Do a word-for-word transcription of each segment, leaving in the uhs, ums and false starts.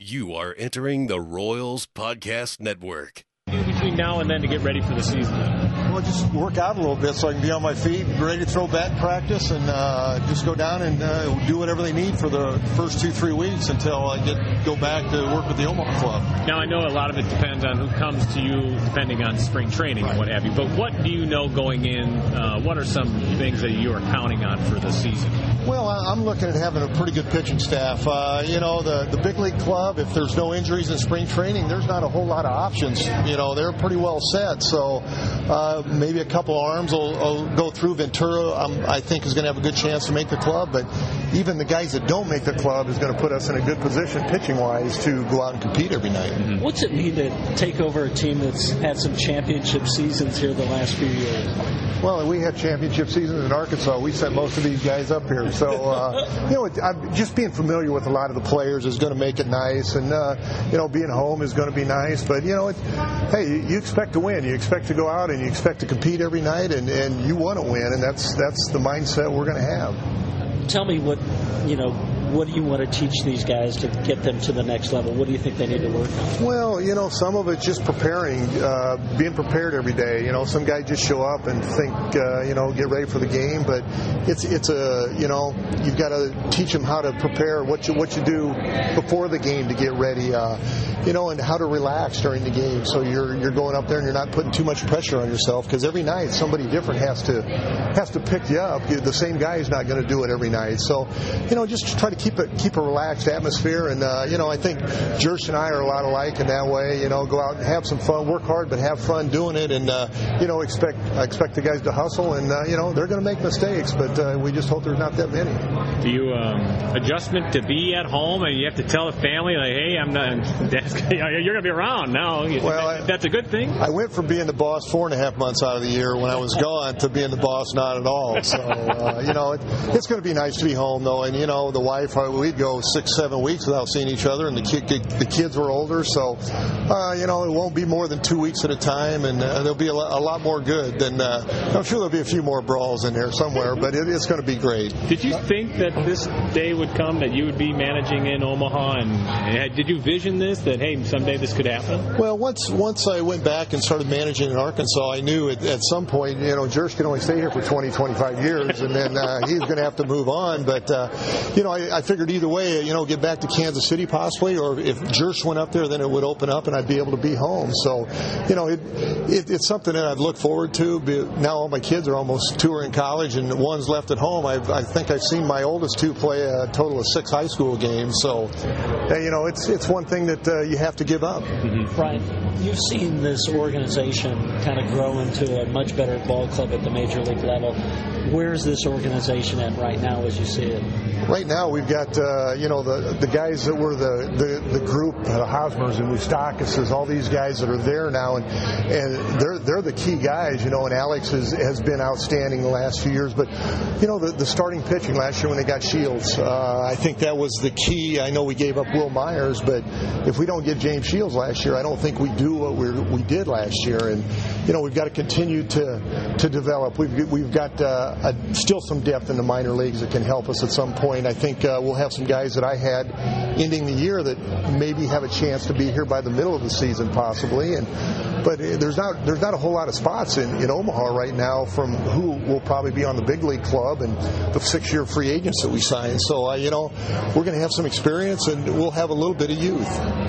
You are entering the Royals Podcast Network. Between now and then to get ready for the season? Well, just work out a little bit so I can be on my feet, ready to throw bat practice, and uh, just go down and uh, do whatever they need for the first two, three weeks until I get go back to work with the Omaha club. Now, I know a lot of it depends on who comes to you, depending on spring training and what have you, but what do you know going in? Uh, what are some things that you are counting on for the season? Well, I'm looking at having a pretty good pitching staff. Uh, you know, the, the big league club, if there's no injuries in spring training, there's not a whole lot of options. You know, they're pretty well set. So uh, maybe a couple arms will, will go through. Ventura, um, I think, is going to have a good chance to make the club. But even the guys that don't make the club is going to put us in a good position pitching-wise to go out and compete every night. Mm-hmm. What's it mean to take over a team that's had some championship seasons here the last few years? Well, we had championship seasons in Arkansas. We sent most of these guys up here. So, uh, you know, it, I'm just being familiar with a lot of the players is going to make it nice. And, uh, you know, being home is going to be nice. But, you know, it, hey, you expect to win. You expect to go out and you expect to compete every night. And, and you want to win. And that's that's the mindset we're going to have. Tell me what, you know, what do you want to teach these guys to get them to the next level? What do you think they need to work on? Well, you know, some of it's just preparing, uh, being prepared every day. You know, some guys just show up and think, uh, you know, get ready for the game. But it's it's a, you know, you've got to teach them how to prepare, what you what you do before the game to get ready, uh, you know, and how to relax during the game. So you're you're going up there and you're not putting too much pressure on yourself, because every night somebody different has to has to pick you up. The same guy is not going to do it every night. So, you know, just try to keep it keep a relaxed atmosphere. And uh, you know, I think Jersh and I are a lot alike in that way. You know, go out and have some fun, work hard, but have fun doing it. And uh, you know, expect I expect the guys to hustle. And uh, you know, they're going to make mistakes, but uh, we just hope there's not that many. Do you um, adjustment to be at home, and you have to tell the family like, hey, I'm not. You're going to be around now. Well, I, that's a good thing. I went from being the boss four and a half months out of the year when I was gone to being the boss not at all. So uh, you know, it, it's going to be nice to be home though. And you know, the wife, we'd go six, seven weeks without seeing each other, and the kid, the kids were older, so uh, you know, it won't be more than two weeks at a time, and uh, there'll be a lot, a lot more good than. Uh, I'm sure there'll be a few more brawls in there somewhere, but it, it's going to be great. Did you think that this day would come, that you would be managing in Omaha, and, and did you vision this, that hey, someday this could happen? Well, once once I went back and started managing in Arkansas, I knew at, at some point, you know, Jersh can only stay here for twenty, twenty-five years, and then uh, he's going to have to move on. But uh, you know, I, I figured either way, you know, get back to Kansas City possibly, or if Jersh went up there, then it would open up and I'd be able to be home. So, you know, it, it it's something that I've looked forward to. Now all my kids are almost two are in college and one's left at home. I've, I think I've seen my oldest two play a total of six high school games. So, you know, it's it's one thing that uh, you have to give up. Mm-hmm. Brian, you've seen this organization kind of grow into a much better ball club at the major league level. Where's this organization at right now as you see it? Right now we've got, uh, you know, the the guys that were the, the, the group, the Hosmers and Moustakas, all these guys that are there now, and and they're they're the key guys, you know, and Alex has, has been outstanding the last few years. But, you know, the, the starting pitching last year when they got Shields, uh, I think that was the key. I know we gave up Will Myers, but if we don't get James Shields last year, I don't think we do what we we did last year. And, you know, we've got to continue to, to develop. We've, we've got uh, a, still some depth in the minor leagues that can help us at some point. I think uh, we'll have some guys that I had ending the year that maybe have a chance to be here by the middle of the season possibly. And but there's not there's not a whole lot of spots in, in Omaha right now from who will probably be on the big league club and the six-year free agents that we signed. So uh, you know, we're going to have some experience and we'll have a little bit of youth.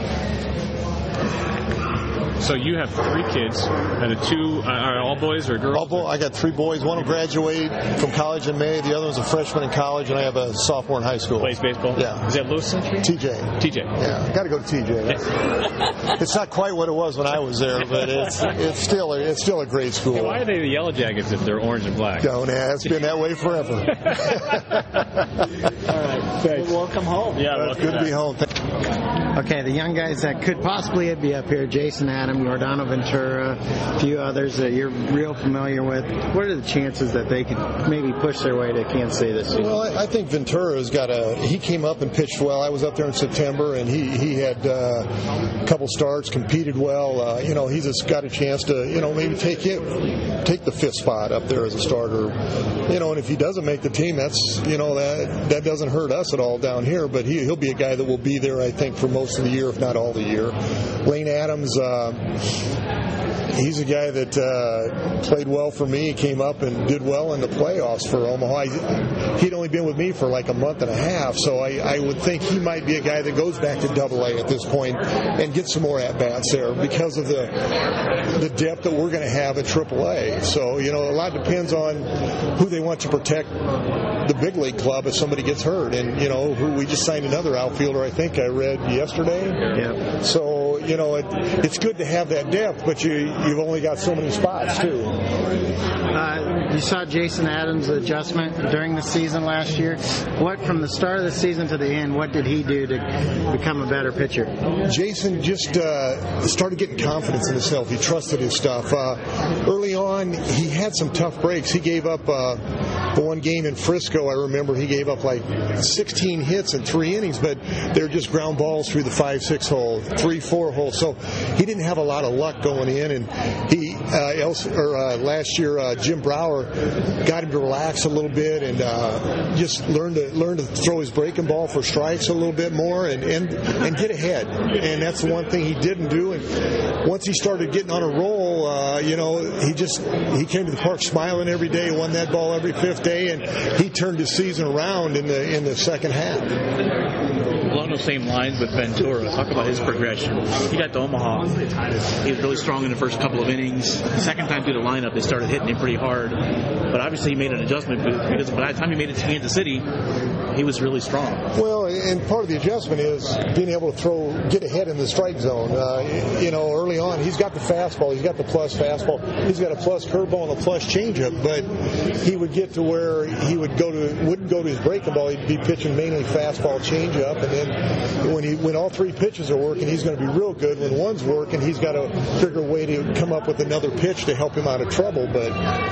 So you have three kids, and the two uh, are all boys or girls? All boy, I got three boys. One will graduate from college in May. The other one's a freshman in college, and I have a sophomore in high school. Plays baseball? Yeah. Is that Lewis Century? T J. T J. Yeah, got to go to T J. It's not quite what it was when I was there, but it's it's still a, it's still a great school. Hey, why are they the Yellow Jackets if they're orange and black? Don't ask. It's been that way forever. All right. Thanks. Well, welcome home. Yeah, well, it's good back. to be home. Okay, the young guys that could possibly be up here, Jason Adams. Adam, Giordano Ventura, a few others that you're real familiar with. What are the chances that they could maybe push their way to Kansas City this season? Well, I, I think Ventura's got a. He came up and pitched well. I was up there in September, and he he had uh, a couple starts, competed well. Uh, you know, he's just got a chance to you know maybe take it, take the fifth spot up there as a starter. You know, and if he doesn't make the team, that's you know that that doesn't hurt us at all down here. But he he'll be a guy that will be there, I think, for most of the year, if not all the year. Lane Adams. Uh, He's a guy that uh, played well for me, came up and did well in the playoffs for Omaha. He'd only been with me for like a month and a half, so I, I would think he might be a guy that goes back to Double A at this point and gets some more at-bats there because of the the depth that we're going to have at Triple A. So, you know, a lot depends on who they want to protect the big league club if somebody gets hurt. And, you know, who we just signed another outfielder, I think I read yesterday. Yeah. So, you know, it, it's good to have that depth, but you, you've only got so many spots, too. Uh, you saw Jason Adams' adjustment during the season last year. What, from the start of the season to the end, what did he do to become a better pitcher? Jason just uh, started getting confidence in himself. He trusted his stuff. Uh, early on, he had some tough breaks. He gave up uh, the one game in Frisco. I remember he gave up like sixteen hits in three innings, but they're just ground balls through the five six hole, three four hole. So he didn't have a lot of luck going in. And he, uh, else, or uh, last year, uh, Jim Brower got him to relax a little bit and uh, just learn to learn to throw his breaking ball for strikes a little bit more and and, and get ahead. And that's the one thing he didn't do. And once he started getting on a roll, uh, you know, he just he came to the park smiling every day, won that ball every fifth day, and he turned his season around in the in the second half. Along those same lines with Ventura, talk about his progression. He got to Omaha. He was really strong in the first couple of innings. The second time through the lineup, they started hitting him pretty hard. But obviously he made an adjustment because by the time he made it to Kansas City, he was really strong. Well, and part of the adjustment is being able to throw, get ahead in the strike zone. Uh, you know, early on, he's got the fastball, he's got the plus fastball, he's got a plus curveball and a plus changeup, but he would get to where he would go to, wouldn't go to his breaking ball. He'd be pitching mainly fastball, changeup, and then when he, when all three pitches are working, he's going to be real good. When one's working, he's got to figure a way to come up with another pitch to help him out of trouble. But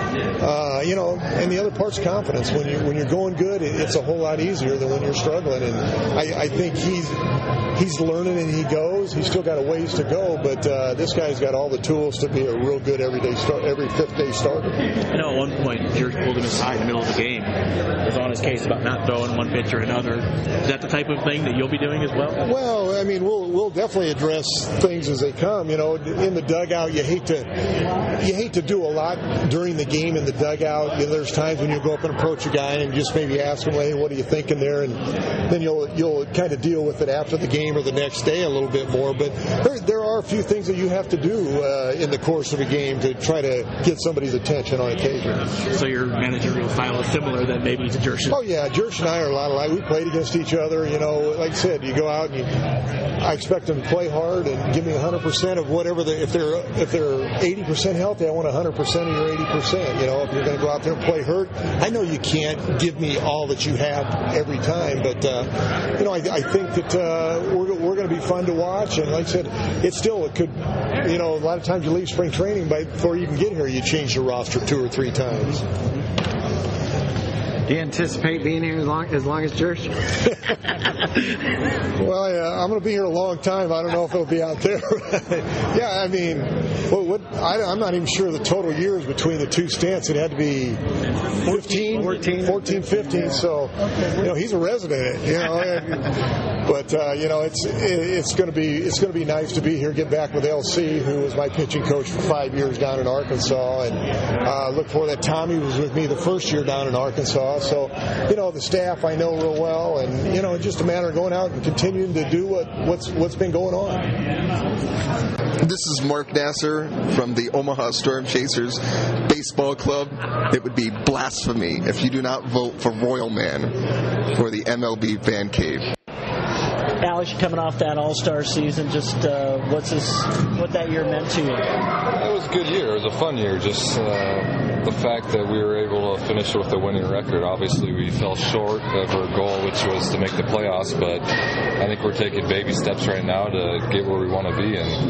uh, you know, and the other part's confidence. When you when you're going good, it, it's a whole lot easier than when you're struggling. And I, I think he's he's learning and he goes. He's still got a ways to go, but uh, this guy's got all the tools to be a real good everyday start, every fifth day starter. I know at one point George pulled him aside in the middle of the game. Was on his case about not throwing one pitch or another. Is that the type of thing that you'll be doing as well? Well, I mean, we'll we'll definitely address things as they come. You know, in the dugout, you hate to you hate to do a lot during the game in the dugout. You know, there's times when you go up and approach a guy and just maybe ask him, "Hey, what are you thinking there?" And then you'll you'll kind of deal with it after the game or the next day a little bit more. But there there are a few things that you have to do uh, in the course of a game to try to get somebody's attention on occasion. So your managerial style is similar than maybe to Jersh. Oh yeah, Jersh and I are a lot alike. We played against each other. You know, like I said, you go out and you, I expect them to play hard and give me one hundred percent of whatever. The, if they're if they're eighty percent healthy, I want one hundred percent of your eighty percent. You know, if you're going to go out there and play hurt, I know you can't give me all that you have every time, but uh, you know, I, I think that uh, we're we're going to be fun to watch. And like I said, it still it could, you know, a lot of times you leave spring training, but before you can get here, you change your roster two or three times. Do you anticipate being here as long as, long as Jersh? Well, yeah, I'm going to be here a long time. I don't know if it'll be out there. Yeah, I mean, what, what, I, I'm not even sure the total years between the two stints. It had to be fifteen, fourteen, fourteen, fifteen. So, you know, he's a resident. You know, and, but uh, you know, it's it, it's going to be it's going to be nice to be here, get back with L C, who was my pitching coach for five years down in Arkansas, and uh, look for that. Tommy was with me the first year down in Arkansas. So, you know, the staff I know real well, and, you know, it's just a matter of going out and continuing to do what, what's what's been going on. This is Mark Nasser from the Omaha Storm Chasers Baseball Club. It would be blasphemy if you do not vote for Royal Man for the M L B Fan Cave. Alex, you're coming off that All-Star season. Just uh, what's this, what that year meant to you? It was a good year. It was a fun year. Just uh, the fact that we were able to finish with a winning record. Obviously, we fell short of our goal, which was to make the playoffs. But I think we're taking baby steps right now to get where we want to be. And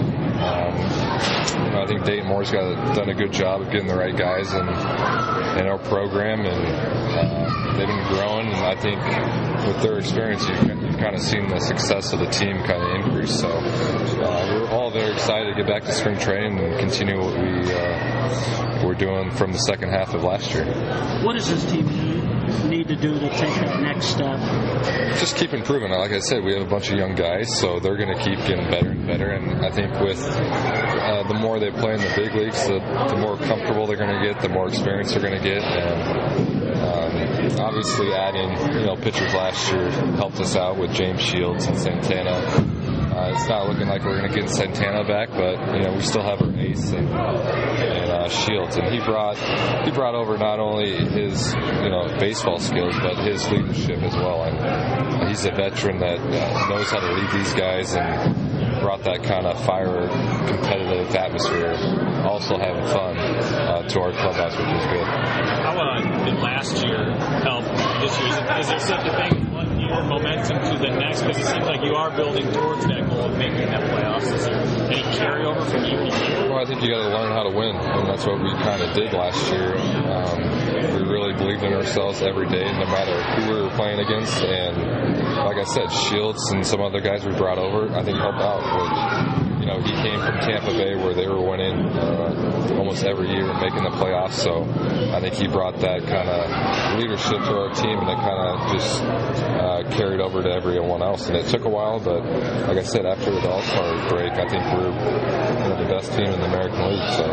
Um, you know, I think Dayton Moore's got a, done a good job of getting the right guys in, in our program, and uh, they've been growing. And I think with their experience, you've, you've kind of seen the success of the team kind of increase. So uh, we're all very excited to get back to spring training and continue what we uh, were doing from the second half of last year. What does this team need to do to take that next step? Just keep improving. Like I said, we have a bunch of young guys, so they're going to keep getting better and better. And I think with uh, the more they play in the big leagues, the, the more comfortable they're going to get, the more experience they're going to get. And um, obviously, adding you know pitchers last year helped us out with James Shields and Santana. Uh, it's not looking like we're going to get Santana back, but you know we still have our ace and, and uh, Shields, and he brought he brought over not only his you know baseball skills but his leadership as well. And he's a veteran that uh, knows how to lead these guys and brought that kind of fire, competitive atmosphere, also having fun uh, to our clubhouse, which is good. How uh, did last year help this year? Is, it, is there such a thing? Momentum to the next, because it seems like you are building towards that goal of making that playoffs this year. Any carryover from year to year? Well, I think you got to learn how to win, and that's what we kind of did last year. Um, we really believed in ourselves every day, no matter who we were playing against. And like I said, Shields and some other guys we brought over, I think helped out. Which, you know, he came from Tampa Bay where they were winning uh, almost every year and making the playoffs. So I think he brought that kind of leadership to our team, and it kind of just uh, carried over to everyone else. And it took a while, but like I said, after the All-Star break, I think we're you know, the best team in the American League. So,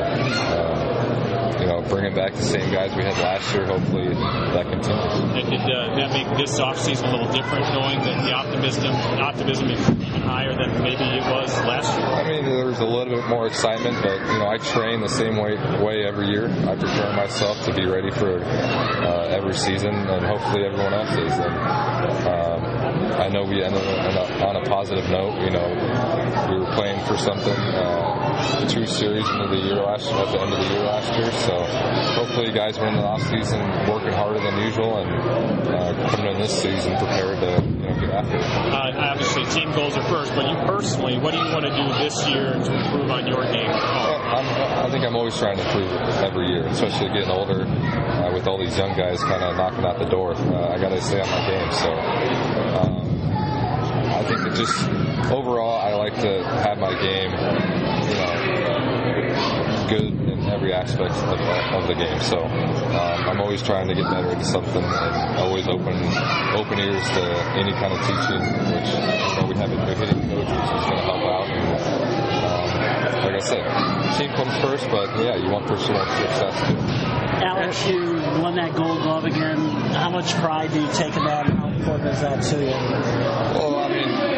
uh, you know, bringing back the same guys we had last year, hopefully that continues. And did uh, that make this offseason a little different, knowing that the optimism, optimism is even higher than maybe it was last year? I mean, there was a little bit more excitement, but, you know, I train the same way, way every year. I prepare myself to be ready for uh, every season, and hopefully everyone else is. And, um, I know we ended on a positive note. You know, we were playing for something uh, two series into the year last year, at the end of the year last year. So hopefully, guys were in the off season working harder than usual, and uh, coming in this season prepared to you know get after it. Uh, obviously, team goals are first, but you personally, what do you want to do this year to improve on your game? Well, I'm, I think I'm always trying to improve every year, especially getting older. Uh, with all these young guys kind of knocking out the door, uh, I got to stay on my game. So. Um, I think that just overall, I like to have my game, you know, good in every aspect of, of the game. So um, I'm always trying to get better at something, and always open open ears to any kind of teaching. Which you know, we have a good hitting coach, which is going to help out. And, um, like I said, team comes first, but yeah, you want personal success too. Alex, you won that Gold Glove again. How much pride do you take in that, and how important is that to you? Well, I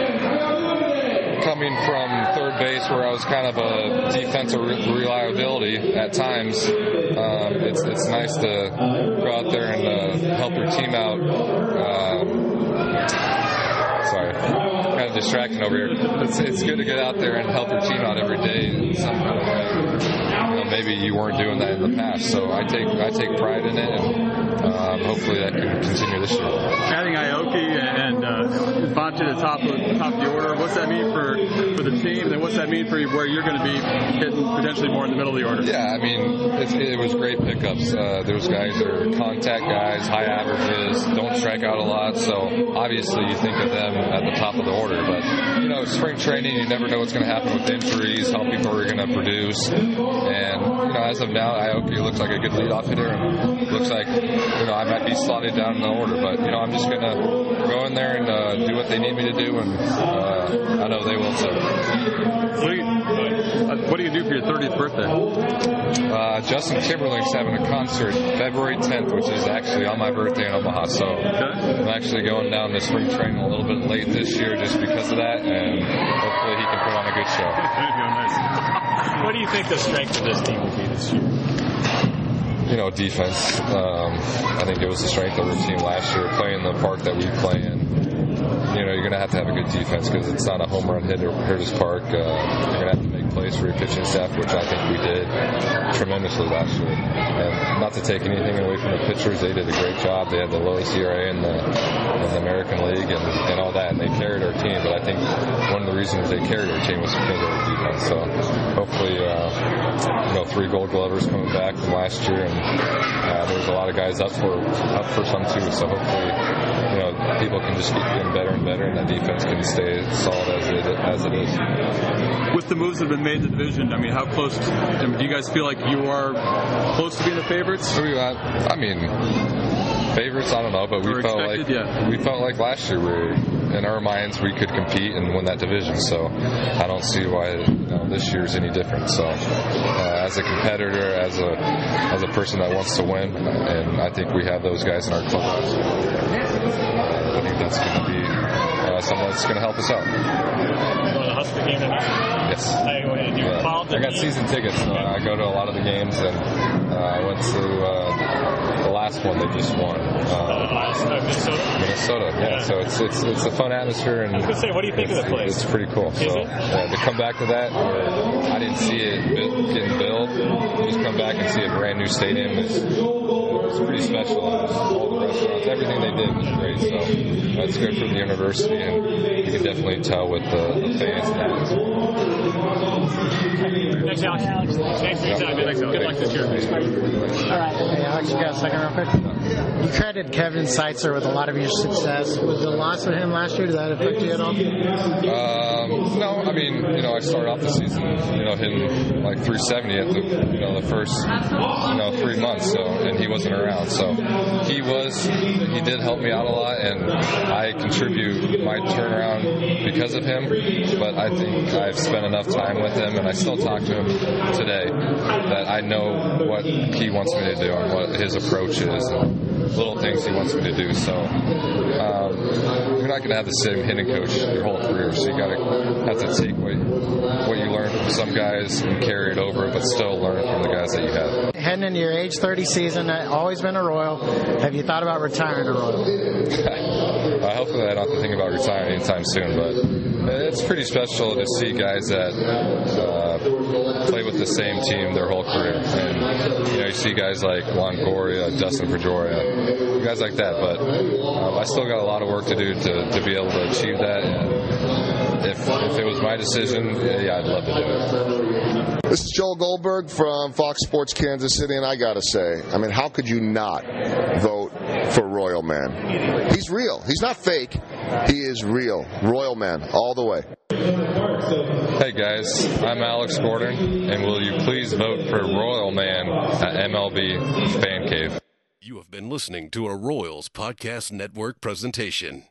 mean, coming from third base where I was kind of a defensive reliability at times, um, it's it's nice to go out there and uh, help your team out. Um, sorry, kind of distracting over here. It's, it's good to get out there and help your team out every day in some kind of way. You know, maybe you weren't doing that in the past, so I take I take pride in it, and um, hopefully that can continue this year. Adding Aoki and uh, Bond to the top of top of the order, what's that mean for, for the team, and what's that mean for where you're going to be hitting potentially more in the middle of the order? Yeah, I mean, it, it was great pickups. Uh, those guys are contact guys, high averages, don't strike out a lot, so obviously you think of them at the top of the order. But, you know, spring training, you never know what's going to happen with injuries, how people are going to produce. And, you know, as of now, Aoki looks like a good leadoff hitter, and looks like, you know, I might be slotted down in the order. But, you know, I'm just going to go in there and uh, do what they need me to do, and uh, I know they will too. What do you, uh, what do you do for your thirtieth birthday? Uh, Justin Timberlake's having a concert February tenth, which is actually on my birthday in Omaha. So okay. I'm actually going down to spring training a little bit late this year just because of that, and hopefully he can put on a good show. Nice. What do you think the strength of this team will be this year? You know, defense. Um, I think it was the strength of the team last year, playing the park that we play in. you know, you're going to have to have a good defense because it's not a home run hit at Curtis Park. Uh, you're going to have to make plays for your pitching staff, which I think we did tremendously last year. And not to take anything away from the pitchers, they did a great job. They had the lowest E R A in the, in the American League and, and all that, and they carried our team. But I think one of the reasons they carried our team was because of our defense. So hopefully, uh, you know, three Gold Glovers coming back from last year, and uh, there's a lot of guys up for up for some too. So hopefully, you know, people can just keep getting better and better, and the defense can stay solid as it as it is. With the moves that have been made in the division, I mean, how close? I mean, do you guys feel like you are close to being the favorites? We, uh, I mean, favorites. I don't know, but we or felt expected, like yeah. we felt like last year we were, in our minds we could compete and win that division. So I don't see why you know, this year's any different. So uh, as a competitor, as a as a person that wants to win, and I think we have those guys in our club. Uh, I think that's going to be uh, something that's going to help us out. Going to the Husker game tonight? Yes. Hey, what did you Yeah. follow the I got game? season tickets. So I go to a lot of the games, and uh, I went to uh, the last one they just won. Uh, Uh, last, uh, Minnesota? Minnesota, yeah. Yeah. So it's it's it's a fun atmosphere, and I was gonna say, what do you think of the place? It's pretty cool. Is so it? yeah, to come back to that, where I didn't see it bu- getting built, just come back and see a brand new stadium is it's pretty special. All the restaurants, everything they did was great. So that's good for the university, and you can definitely tell with the, the fans and that. Thanks, Alex. Thanks for your time, man. Good luck this year. All right. Hey, Alex, you got a second real quick? You credited Kevin Seitzer with a lot of your success. Was the loss of him last year, did that affect you at all? Um, no, I mean, you know, I started off the season, you know, hitting like three seventy at the, you know, the first, you know, three months, so, and he wasn't around. So he was, he did help me out a lot, and I contribute my turnaround because of him, but I think I've spent enough time with him, and I still talk to him today, that I know what he wants me to do and what his approach is, and little things he wants me to do. So um, you're not going to have the same hitting coach your whole career, so you got to have to take what, what you learn from some guys and carry it over, but still learn from the guys that you have. Heading into your age thirty season, always been a Royal. Have you thought about retiring a Royal? uh, hopefully I don't have to think about retiring anytime soon, but it's pretty special to see guys that uh, play with the same team their whole career. And you know, you see guys like Longoria, Dustin Pedroia, guys like that. But um, I still got a lot of work to do to, to be able to achieve that. And if if it was my decision, yeah, I'd love to do it. This is Joel Goldberg from Fox Sports Kansas City, and I gotta say, I mean, how could you not vote for Royal Man? He's real. He's not fake. He is real. Royal Man, all the way. Hey guys, I'm Alex Gordon, and will you please vote for Royal Man at M L B Fan Cave? You have been listening to a Royals Podcast Network presentation.